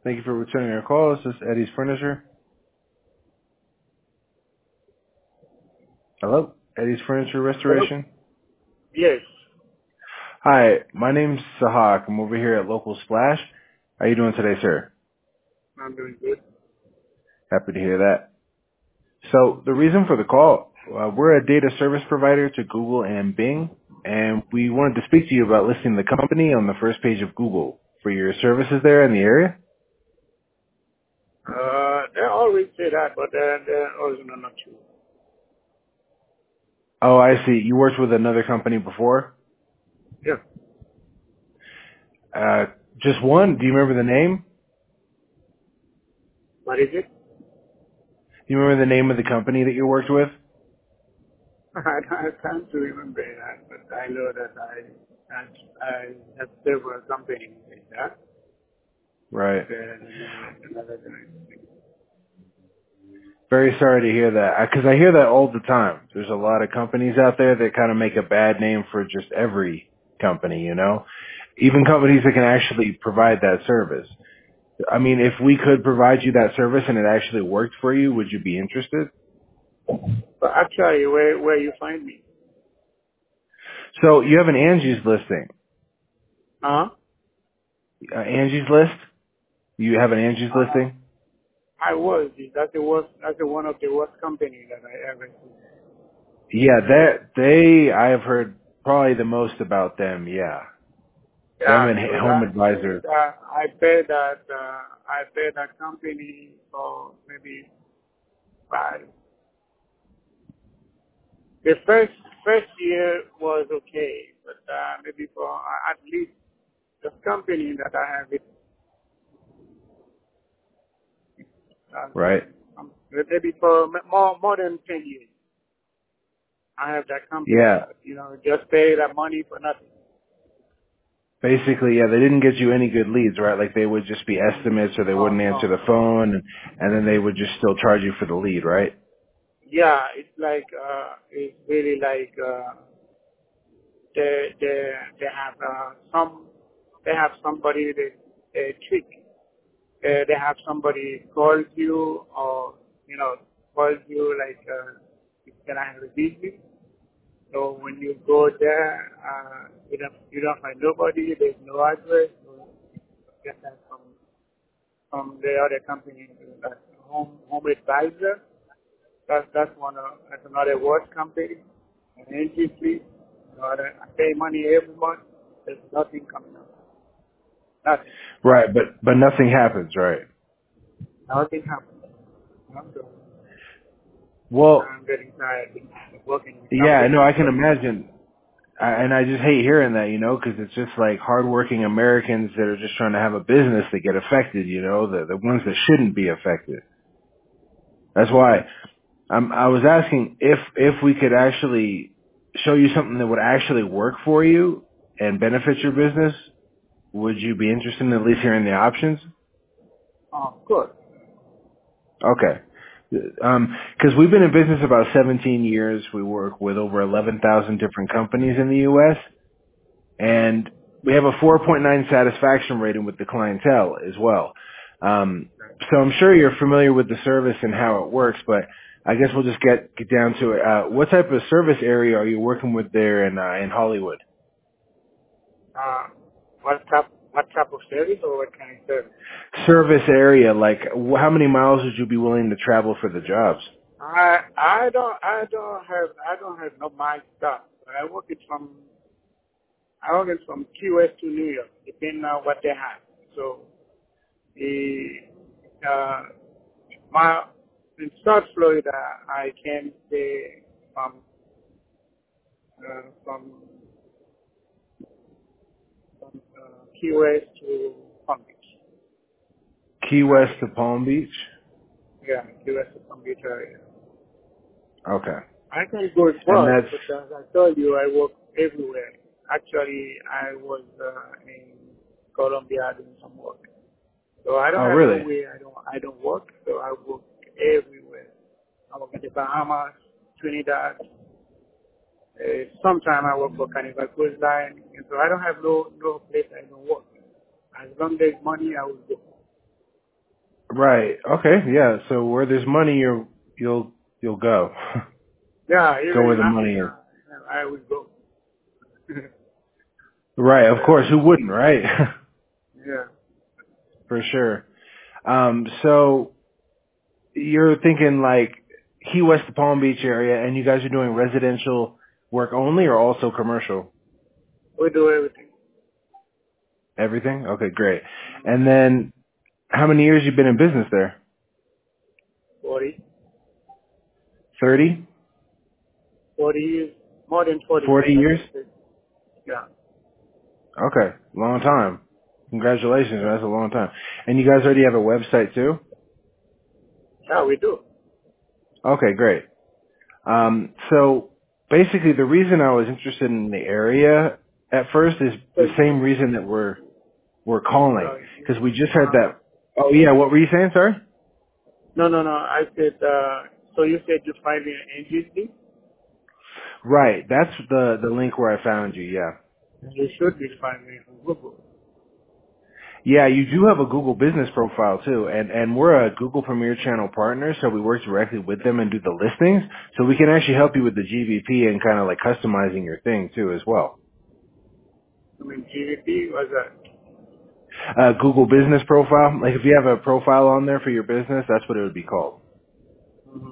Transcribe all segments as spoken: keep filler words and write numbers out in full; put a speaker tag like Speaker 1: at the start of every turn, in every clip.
Speaker 1: Thank you for returning our call. This is Eddie's Furniture. Hello? Eddie's Furniture
Speaker 2: Hello?
Speaker 1: Restoration.
Speaker 2: Yes.
Speaker 1: Hi, my name's Sahak. I'm over here at Local Splash. How are you doing today, sir?
Speaker 2: I'm doing good.
Speaker 1: Happy to hear that. So the reason for the call, uh, we're a data service provider to Google and Bing, and we wanted to speak to you about listing the company on the first page of Google for your services there in the area.
Speaker 2: Uh, they always say that, but they're, they're original not true.
Speaker 1: Oh, I see. You worked with another company before?
Speaker 2: Yeah.
Speaker 1: Uh, just one? Do you remember the name?
Speaker 2: What is it?
Speaker 1: Do you remember the name of the company that you worked with?
Speaker 2: I, I can't remember that, but I know that I, I, I have several companies like that.
Speaker 1: Right.
Speaker 2: But, uh, another guy.
Speaker 1: Very sorry to hear that, because I hear that all the time. There's a lot of companies out there that kind of make a bad name for just every company, you know? Even companies that can actually provide that service. I mean, if we could provide you that service and it actually worked for you, would you be interested?
Speaker 2: But actually, where, where you find me?
Speaker 1: So you have an Angie's listing.
Speaker 2: Huh?
Speaker 1: Uh, Angie's list? You have an Angie's
Speaker 2: Uh,
Speaker 1: listing?
Speaker 2: I was. That's the worst, that's the one of the worst companies that I ever seen.
Speaker 1: Yeah, that, they, I have heard probably the most about them, yeah. Them
Speaker 2: Yeah,
Speaker 1: and
Speaker 2: because
Speaker 1: Home
Speaker 2: I
Speaker 1: Advisor.
Speaker 2: paid, uh, I paid that, uh, I paid that company for maybe five. The first, first year was okay, but, uh, maybe for uh, at least the company that I have, it, uh,
Speaker 1: Right?
Speaker 2: um, maybe for m- more, more than ten years, I have that company,
Speaker 1: Yeah.
Speaker 2: but, you know, just pay that money for nothing.
Speaker 1: Basically, yeah, they didn't get you any good leads, right? Like they would just be estimates or they
Speaker 2: No,
Speaker 1: wouldn't answer
Speaker 2: no.
Speaker 1: the phone and, and then they would just still charge you for the lead, right?
Speaker 2: Yeah, it's like, uh, it's really like, uh, they, they, they have, uh, some, they have somebody that, they trick. Uh, they have somebody calls you or, you know, calls you like, uh, can I have a visit? So when you go there, uh, you don't, you don't find nobody, there's no address, so you get that from, from the other company, that's home, home advisor. That's, that's one of, that's another work company, an energy fleet. You know, I pay money every month, there's nothing coming up. Nothing.
Speaker 1: Right, but, but nothing happens, right?
Speaker 2: Nothing happens. You know, so
Speaker 1: Well,
Speaker 2: I'm getting tired of working with
Speaker 1: yeah, no,
Speaker 2: companies.
Speaker 1: I can imagine. I, and I just hate hearing that, you know, because it's just like hardworking Americans that are just trying to have a business that get affected, you know, the, the ones that shouldn't be affected. That's why I'm, I was asking if, if we could actually show you something that would actually work for you and benefit your business. Would you be interested in at least hearing the options?
Speaker 2: Oh, good.
Speaker 1: Okay. Um, cause we've been in business about seventeen years. We work with over eleven thousand different companies in the U S
Speaker 2: Mm-hmm.
Speaker 1: and we have a four point nine satisfaction rating with the clientele as well. Um, so I'm sure you're familiar with the service and how it works, but I guess we'll just get, get down to it. Uh, what type of service area are you working with there in, uh, in Hollywood?
Speaker 2: Uh, what type, what type of service or what kind of service?
Speaker 1: Service area, like wh- how many miles would you be willing to travel for the jobs?
Speaker 2: I, I don't, I don't have, I don't have no my stuff. I work it from, I work it from Key West to New York, depending on what they have. So, the, uh, my, in South Florida, I can stay from, uh, from, from uh, Key West to Palm Beach.
Speaker 1: Key West
Speaker 2: I,
Speaker 1: to Palm Beach?
Speaker 2: yeah, Key West to Palm Beach area.
Speaker 1: Okay.
Speaker 2: I can go
Speaker 1: And
Speaker 2: far,
Speaker 1: that's,
Speaker 2: but as I told you, I work everywhere. Actually, I was uh, in Colombia doing some work. So I don't
Speaker 1: oh
Speaker 2: have no
Speaker 1: really?
Speaker 2: way I don't I don't work. So I work everywhere. I work in the Bahamas, Trinidad. Uh, Sometimes I work for Carnival Cruise Line. And so I don't have no no place I don't work. As long as there's money, I will go.
Speaker 1: Right. Okay. Yeah. So where there's money, you're you'll you'll go.
Speaker 2: Yeah,
Speaker 1: Go
Speaker 2: even
Speaker 1: where
Speaker 2: in
Speaker 1: the money is.
Speaker 2: Africa, I will go.
Speaker 1: Right. Of
Speaker 2: Yeah.
Speaker 1: course. Who wouldn't? Right.
Speaker 2: Yeah.
Speaker 1: For sure. Um. So you're thinking like Key West, the Palm Beach area, and you guys are doing residential work only, or also commercial?
Speaker 2: We do everything.
Speaker 1: Everything. Okay. Great. And then how many years you been in business there?
Speaker 2: forty.
Speaker 1: Thirty.
Speaker 2: forty years. More than forty years,
Speaker 1: Forty
Speaker 2: I
Speaker 1: years.
Speaker 2: can say. Yeah.
Speaker 1: Okay. Long time. Congratulations. That's a long time. And you guys already have a website too?
Speaker 2: Yeah, we do.
Speaker 1: Okay, great. Um, so basically the reason I was interested in the area at first is
Speaker 2: So
Speaker 1: the
Speaker 2: you,
Speaker 1: same reason that we're, we're calling.
Speaker 2: uh, you
Speaker 1: Because we just heard
Speaker 2: uh,
Speaker 1: that. Oh yeah, what were you saying, sorry?
Speaker 2: no, no, no. I said, uh, so you said you find me an agency?
Speaker 1: Right. That's the, the link where I found you, yeah.
Speaker 2: You should be finding me on Google.
Speaker 1: Yeah, you do have a Google business profile too, and, and we're a Google Premier Channel partner, so we work directly with them and do the listings, so we can actually help you with the G V P and kind of like customizing your thing too as well.
Speaker 2: I mean, G V P was that?
Speaker 1: Uh, Google business profile, like if you have a profile on there for your business, that's what it would be called.
Speaker 2: Mm-hmm.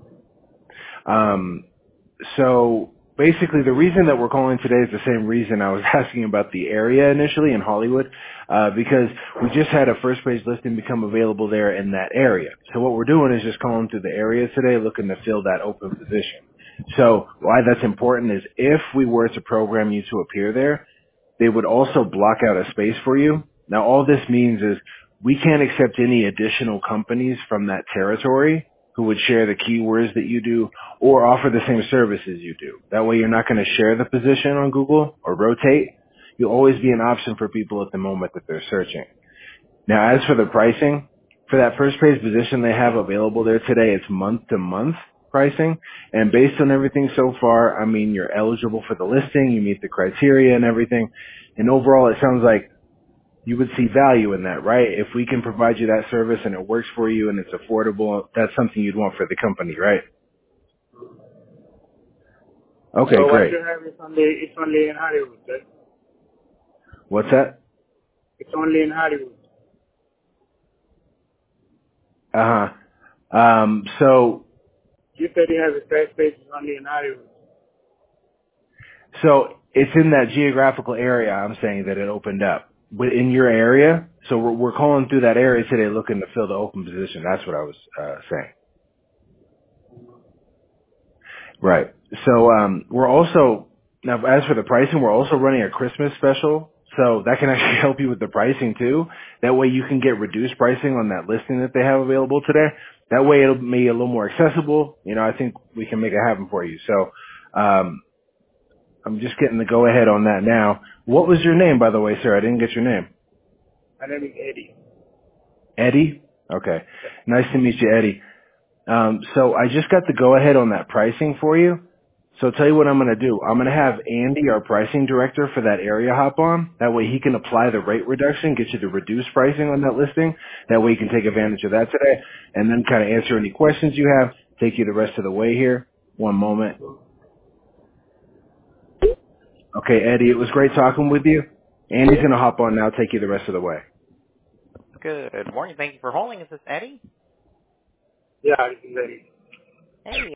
Speaker 1: Um, so basically the reason that we're calling today is the same reason I was asking about the area initially in Hollywood, uh, because we just had a first page listing become available there in that area. So what we're doing is just calling through the area today looking to fill that open position. So why that's important is if we were to program you to appear there, they would also block out a space for you. Now all this means is we can't accept any additional companies from that territory who would share the keywords that you do or offer the same services you do. That way you're not going to share the position on Google or rotate. You'll always be an option for people at the moment that they're searching. Now as for the pricing, for that first page position they have available there today, it's month to month pricing. And based on everything so far, I mean, you're eligible for the listing, you meet the criteria and everything. And overall, it sounds like you would see value in that, right? If we can provide you that service and it works for you and it's affordable, that's something you'd want for the company, right? Okay,
Speaker 2: So what
Speaker 1: great.
Speaker 2: you have is only, it's only in Hollywood, right?
Speaker 1: What's that?
Speaker 2: It's only in Hollywood.
Speaker 1: Uh-huh. Um, so,
Speaker 2: You said you have a first page is only in Hollywood.
Speaker 1: so it's in that geographical area I'm saying that it opened up. Wi- In your area, so we're, we're calling through that area today looking to fill the open position. That's what I was uh, saying. Right. So um, we're also now as for the pricing, we're also running a Christmas special, so that can actually help you with the pricing too. That way you can get reduced pricing on that listing that they have available today. That way it'll be a little more accessible. You know, I think we can make it happen for you. So um, I'm just getting the go ahead on that now. What was your name, by the way, sir? I didn't get your name.
Speaker 2: My name is Eddie.
Speaker 1: Eddie. Okay.
Speaker 2: Yeah.
Speaker 1: Nice to meet you, Eddie. Um, so I just got the go ahead on that pricing for you. So I'll tell you what I'm going to do. I'm going to have Andy, our pricing director for that area, hop on. That way he can apply the rate reduction, get you the reduced pricing on that listing. That way you can take advantage of that today and then kind of answer any questions you have, take you the rest of the way here. One moment. Okay, Eddie, it was great talking with you. Andy's going to hop on now, take you the rest of the way.
Speaker 3: Good morning. Thank you for holding. Is this Eddie?
Speaker 2: Yeah, this is Eddie.
Speaker 3: Hey,